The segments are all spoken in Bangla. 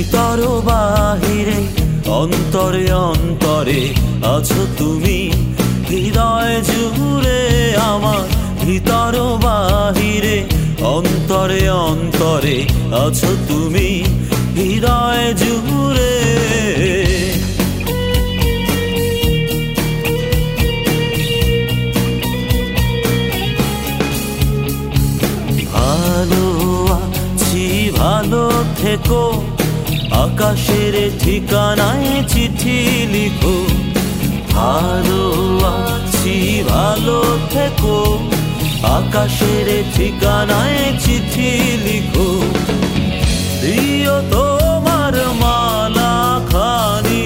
ভিতর বাহিরে অন্তরে অন্তরে আছো তুমি, হৃদয় জুড়ে আমার ভিতর বাহিরে অন্তরে অন্তরে আছো তুমি, হৃদয় জুড়ে। ভালো আছি ভালো থেকো, আকাশের ঠিকানায় চিঠি লিখো। ভালো আছি ভালো থেকো, আকাশের ঠিকানায় চিঠি লিখো। দিও তোমার মালা খানি,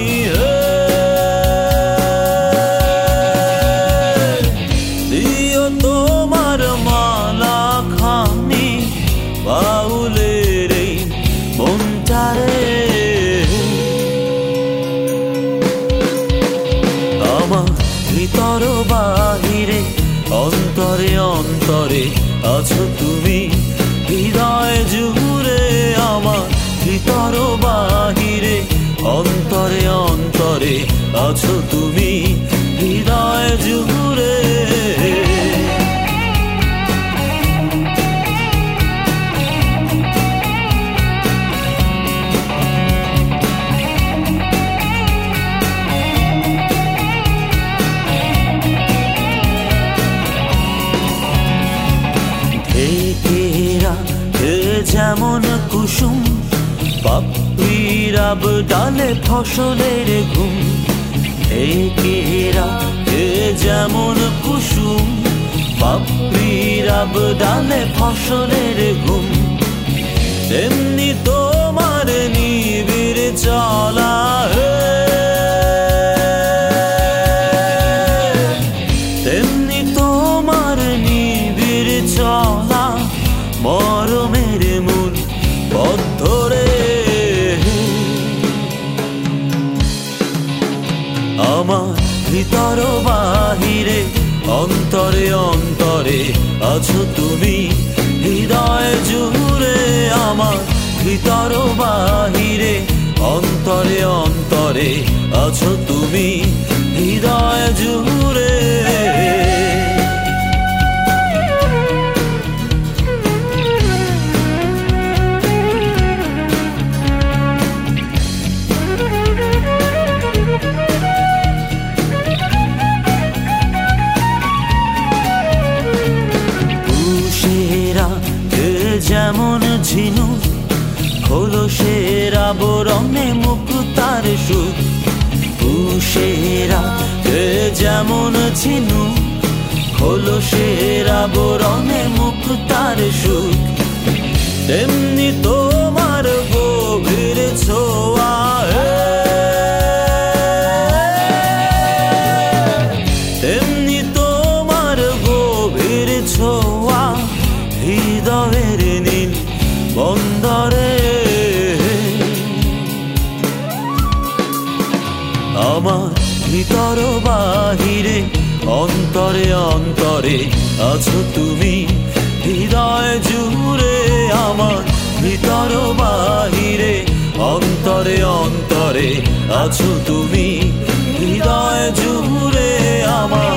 দিও তোমার মালা খানি বাউলের এই মনটারে। আমার ভিতর বাহিরে অন্তরে অন্তরে আছো তুমি, হৃদয় জুড়ে আমার ভিতর বাহিরে অন্তরে অন্তরে আছো তুমি, হৃদয় জুড়ে। যেমন কুসুম পাপড়ির ডালে ফসলের ঘুম, একেরা যেমন কুসুম পাপড়ির ডালে ফসলের ঘুম, তেমনি তোমার নিবিড় চলা, তেমনি তোমার নিবিড় চলা মরমের মূল পথ ধরে। আমার ভিতর বাহিরে অন্তরে অন্তরে আছো তুমি, হৃদয় জুড়ে আমার ভিতর বাহিরে অন্তরে অন্তরে আছো তুমি, হৃদয় জুড়ে। যেমন ঝিনু খোলসের আবরণে মুক্তার সুখ, পুষেরা যেমন ঝিনু খোলসের আবরণে মুক্তার সুখ, তেমনি তোমার গভীর ছোঁয়া, তেমনি তোমার গভীর ছোঁয়া হৃদয়ের নীল বন্দরে। আমার ভিতর বাহিরে অন্তরে অন্তরে আছো তুমি, হৃদয় জুড়ে আমার ভিতর বাহিরে অন্তরে অন্তরে আছো তুমি, হৃদয় জুড়ে আমার।